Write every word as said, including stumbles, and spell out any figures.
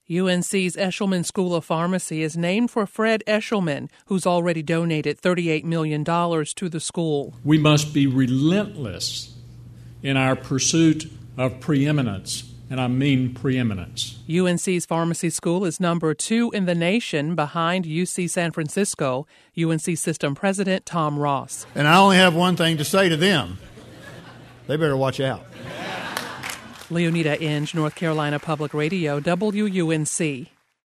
U N C's Eshelman School of Pharmacy is named for Fred Eshelman, who's already donated thirty-eight million dollars to the school. We must be relentless in our pursuit of preeminence, and I mean preeminence. U N C's pharmacy school is number two in the nation behind U C San Francisco. U N C System President Tom Ross. And I only have one thing to say to them. They better watch out. Leonida Inge, North Carolina Public Radio, W U N C.